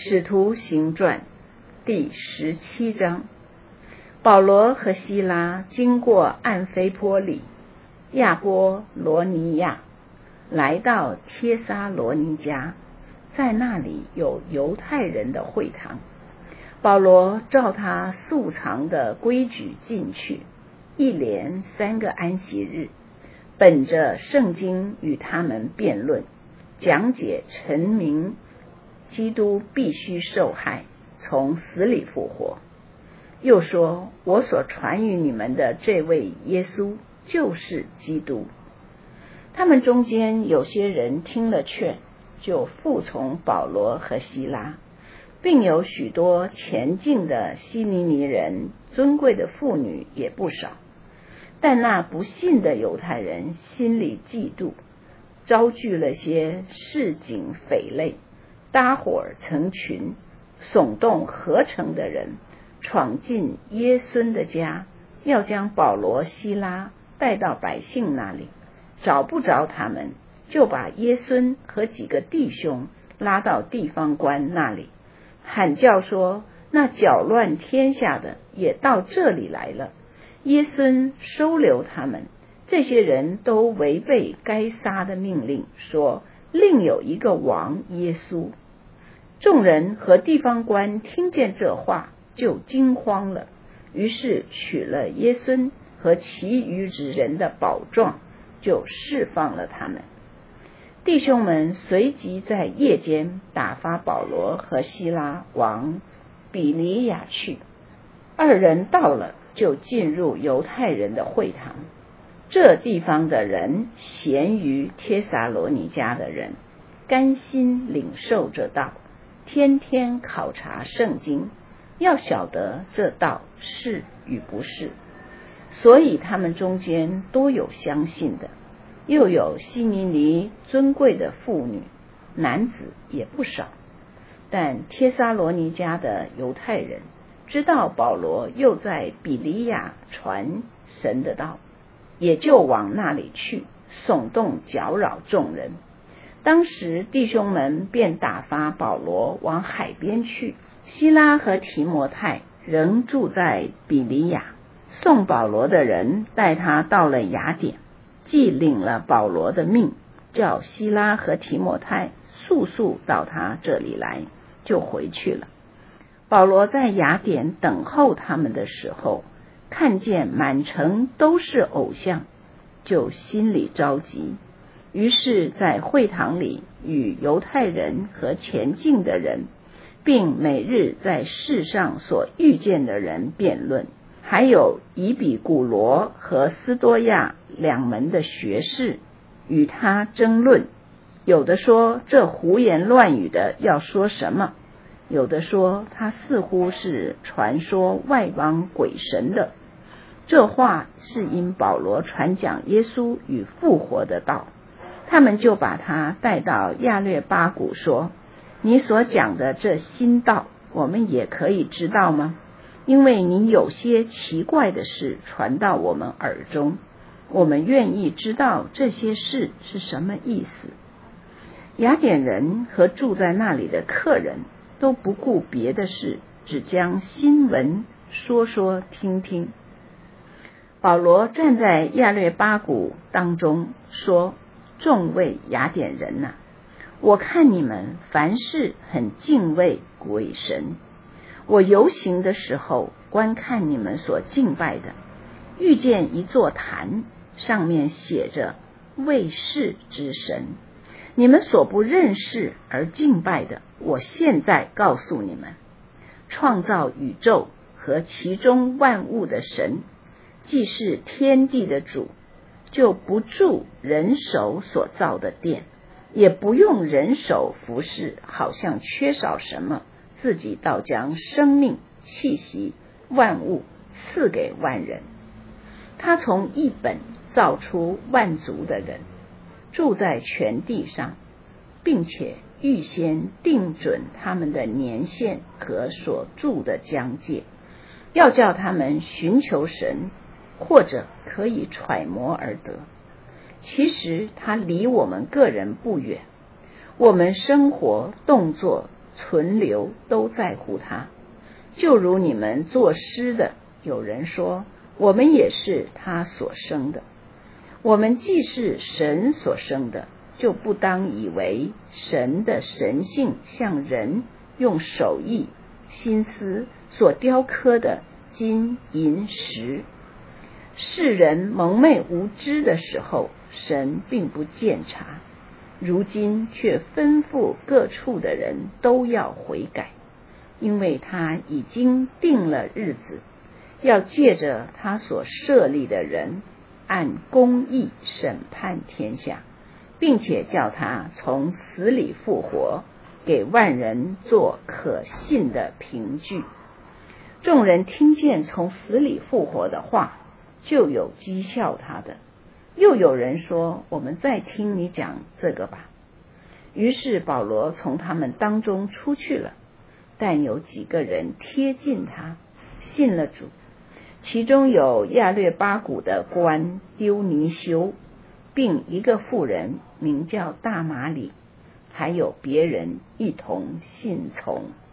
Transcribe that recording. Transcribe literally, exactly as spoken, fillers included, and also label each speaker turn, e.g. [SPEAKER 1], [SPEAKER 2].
[SPEAKER 1] 使徒行传第十七章，保罗和西拉经过暗非波里、亚波罗尼亚，来到帖撒罗尼迦，在那里有犹太人的会堂。保罗照他素常的规矩进去，一连三个安息日，本着圣经与他们辩论，讲解陈明基督必须受害，从死里复活。又说，我所传与你们的这位耶稣就是基督。他们中间有些人听了劝，就服从保罗和西拉，并有许多前进的希尼尼人，尊贵的妇女也不少。但那不信的犹太人心里嫉妒，招聚了些市井匪类，搭伙成群，耸动合城的人，闯进耶孙的家，要将保罗、西拉带到百姓那里。找不着他们，就把耶孙和几个弟兄拉到地方官那里，喊叫说，那搅乱天下的也到这里来了。耶孙收留他们，这些人都违背该撒的命令，说另有一个王耶稣。众人和地方官听见这话，就惊慌了，于是取了耶孙和其余之人的宝状，就释放了他们。弟兄们随即在夜间打发保罗和西拉往比利亚去。二人到了，就进入犹太人的会堂。这地方的人咸于帖撒罗尼迦的人，甘心领受这道，天天考察圣经，要晓得这道是与不是。所以他们中间多有相信的，又有希尼尼尊贵的妇女，男子也不少。但帖撒罗尼迦的犹太人知道保罗又在比利亚传神的道，也就往那里去，耸动搅扰众人。当时弟兄们便打发保罗往海边去，西拉和提摩太仍住在比利亚。送保罗的人带他到了雅典，既领了保罗的命，叫西拉和提摩太速速到他这里来，就回去了。保罗在雅典等候他们的时候，看见满城都是偶像，就心里着急，于是在会堂里与犹太人和前进的人，并每日在世上所遇见的人辩论，还有以比古罗和斯多亚两门的学士与他争论。有的说，这胡言乱语的要说什么？有的说，他似乎是传说外邦鬼神的。这话是因保罗传讲耶稣与复活的道。他们就把他带到亚略巴谷，说，你所讲的这新道，我们也可以知道吗？因为你有些奇怪的事传到我们耳中，我们愿意知道这些事是什么意思。雅典人和住在那里的客人都不顾别的事，只将新闻说说听听。保罗站在亚略巴谷当中说，众位雅典人哪、啊，我看你们凡事很敬畏鬼神。我游行的时候，观看你们所敬拜的，遇见一座坛，上面写着卫士之神。你们所不认识而敬拜的，我现在告诉你们，创造宇宙和其中万物的神，既是天地的主，就不住人手所造的殿，也不用人手服侍，好像缺少什么，自己倒将生命气息万物赐给万人。他从一本造出万族的人，住在全地上，并且预先定准他们的年限和所住的疆界，要叫他们寻求神，或者可以揣摩而得。其实他离我们个人不远，我们生活动作存留都在乎他。就如你们作诗的，有人说，我们也是他所生的。我们既是神所生的，就不当以为神的神性像人用手艺心思所雕刻的金银石。世人蒙昧无知的时候，神并不鉴察，如今却吩咐各处的人都要悔改，因为他已经定了日子，要借着他所设立的人，按公义审判天下，并且叫他从死里复活，给万人做可信的凭据。众人听见从死里复活的话，就有讥笑他的。又有人说，我们再听你讲这个吧。于是保罗从他们当中出去了，但有几个人贴近他，信了主，其中有亚略巴谷的官丢尼修，并一个妇人名叫大马里，还有别人一同信从。